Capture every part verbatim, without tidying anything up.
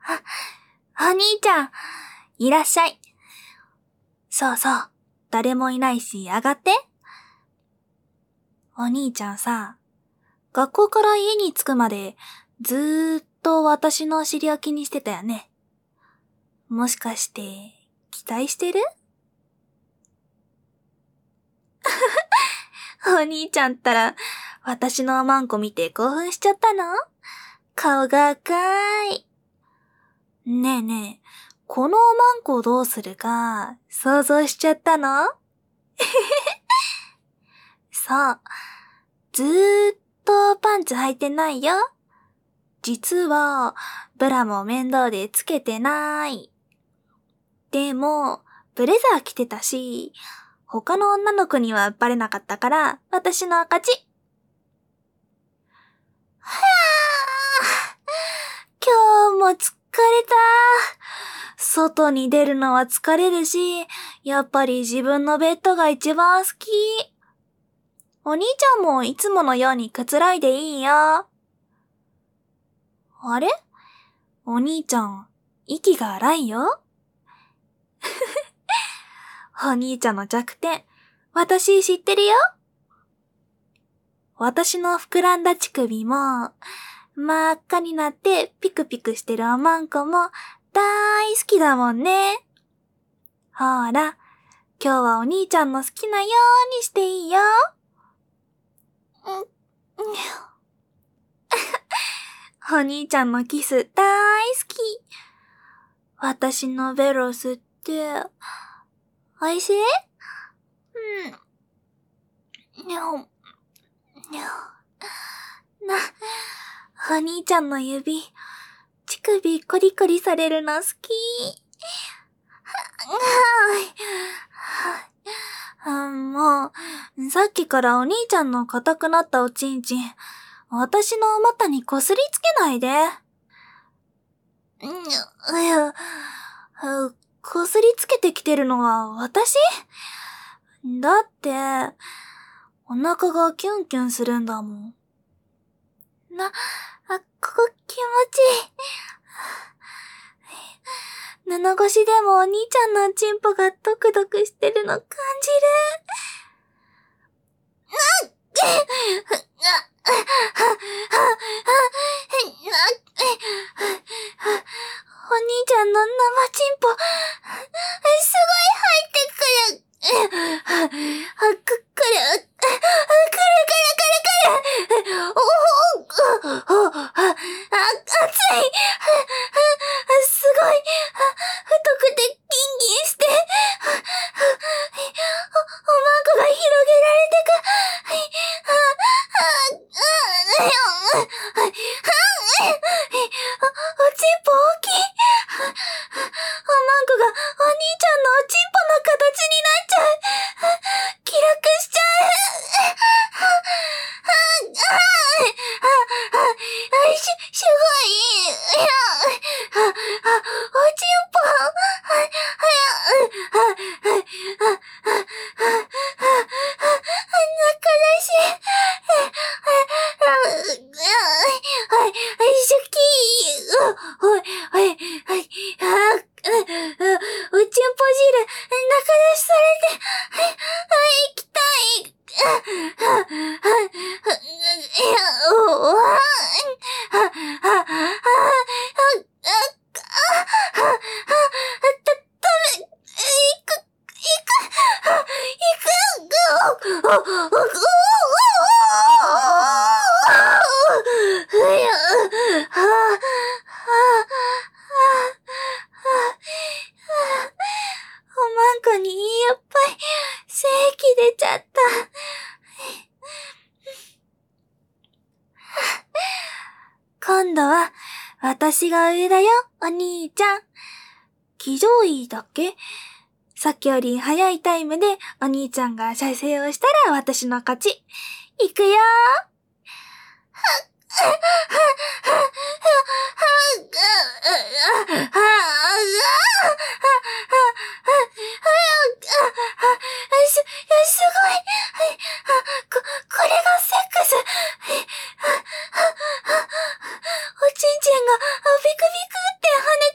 お兄ちゃん、いらっしゃい。そうそう、誰もいないし上がって。お兄ちゃんさ、学校から家に着くまでずーっと私のお尻を気にしてたよね。もしかして期待してる？お兄ちゃんったら私のおまんこ見て興奮しちゃったの？顔が赤い。ねえねえ、このおまんこどうするか想像しちゃったの？そう。ずーっとパンツ履いてないよ。実は、ブラも面倒でつけてない。でも、ブレザー着てたし、他の女の子にはバレなかったから、私の勝ち。はぁ、今日も疲れた。外に出るのは疲れるし、やっぱり自分のベッドが一番好き。お兄ちゃんもいつものようにくつろいでいいよ。あれ？お兄ちゃん、息が荒いよ。お兄ちゃんの弱点、私知ってるよ。私の膨らんだ乳首も、真っ赤になってピクピクしてるおまんこも大好きだもんね。ほら、今日はお兄ちゃんの好きなようにしていいよ。お兄ちゃんのキス大好き。私のベロ吸って、おいしい？うん。にゃお、にゃお。な、お兄ちゃんの指、乳首コリコリされるの好き。はぁ、もう、さっきからお兄ちゃんの硬くなったおちんちん、私のお股にこすりつけないで。いや、こすりつけてきてるのは私？だって、お腹がキュンキュンするんだもん。な、あ、ここ気持ちいい。布越しでもお兄ちゃんのチンポがドクドクしてるの感じる。お兄ちゃんの生チンポ、すごい入ってくる。く、くる、くるくるくるくる。おお、あ、熱い。すごい。太くてギンギンして、おまんこが広げられてく。おちんぽ大きい。おまんこがお兄ちゃんのおちんぽの形になっちゃう。気楽しちゃう。し、すごい。おちんぽ。仲だし。シュキー。おい、おい、おい、あ、おちんぽ汁、中出しされて、行きたい。おまんこにいっぱい精液出ちゃった。今度は私が上だよ、お兄ちゃん。騎乗位だっけ？さっきより早いタイムでお兄ちゃんが射精をしたら私の勝ち。いくよー。す、すごい。こ、これがセックス。おちんちんがビクビクって跳ね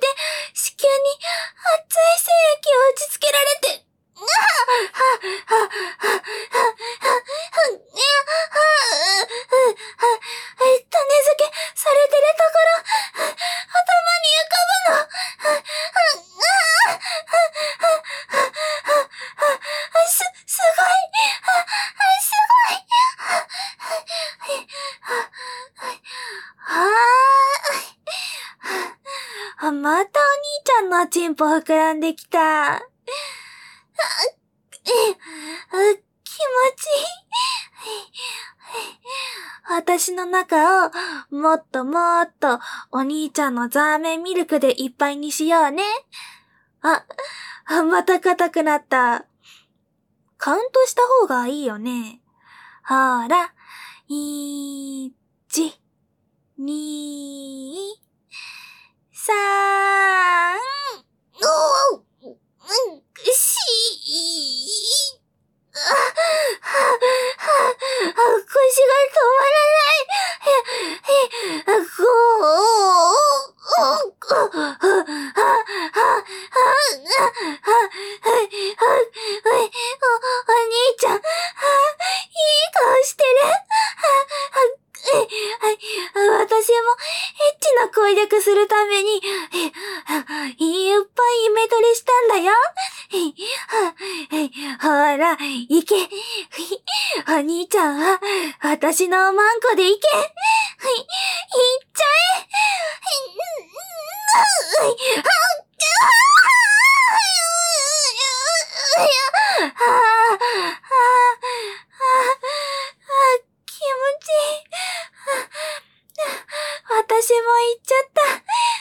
あ、またお兄ちゃんのチンポ膨らんできた。あ、え、あ、気持ちいい。私の中をもっともっとお兄ちゃんのザーメンミルクでいっぱいにしようね。あ、あまた硬くなった。カウントした方がいいよね。ほら、いち、に、さん、おー、し、あ、は、は、は、腰が止まらない。へ、へ、こう、こ、は、は、は、は、お兄ちゃん、いい顔してる。私もエッチな攻略するために、いっぱいイメトレしたんだよ。ほら、行け。お兄ちゃんは、私のマンコで行け。行っちゃえ。気持ちいい。私も行っちゃった。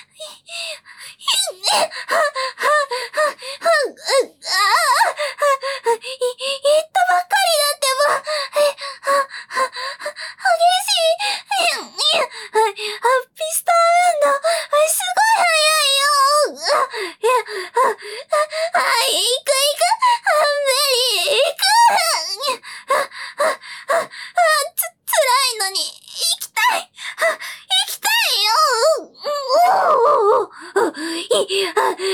行ったばっかりだってば。激しい。ピストン運動、すごい速いよ。行く行く。メリー行く。つ、辛いのに、行きたい。行きたいよ。おー。い、あ、あ、あ、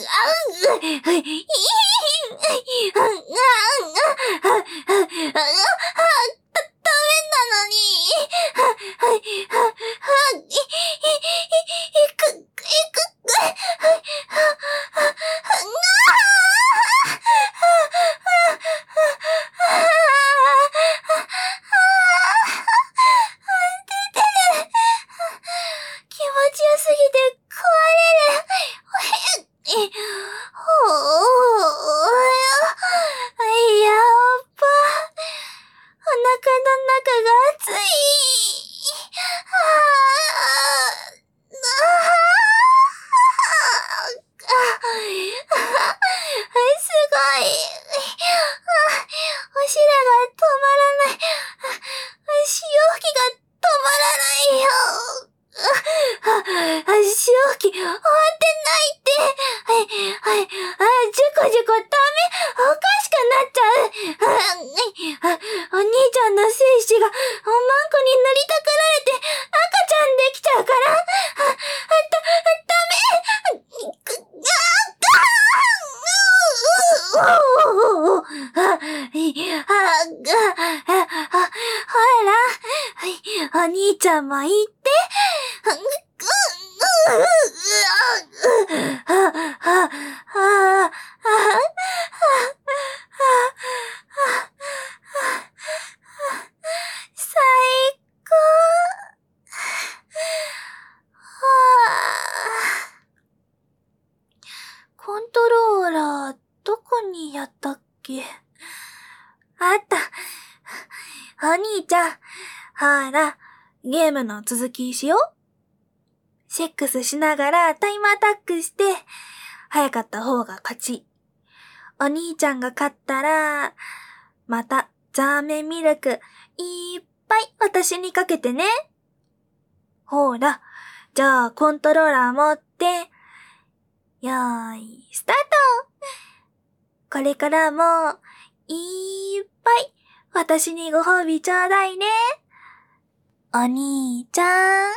気持ちよすぎて壊れる。ほーやっば。お腹の中が熱い。すごい。おしらが止まらない。潮吹きが止まらないよ。潮吹き終わってないって。はい、はい、あ、じゅこじゅこダメ。おかしくなっちゃう。お兄ちゃんの精子がおまんこに塗りたくられて赤ちゃんできちゃうから。あ、だ、ダメ。ほら、お兄ちゃんも行って。最高。コントローラー、どこにやったっけ？あった。お兄ちゃん、ほら、ゲームの続きしよう。セックスしながらタイムアタックして、早かった方が勝ち。お兄ちゃんが勝ったら、またザーメンミルクいっぱい私にかけてね。ほら、じゃあコントローラー持って、よーい、スタート。これからも、いっぱい私にご褒美ちょうだいね。お兄ちゃん。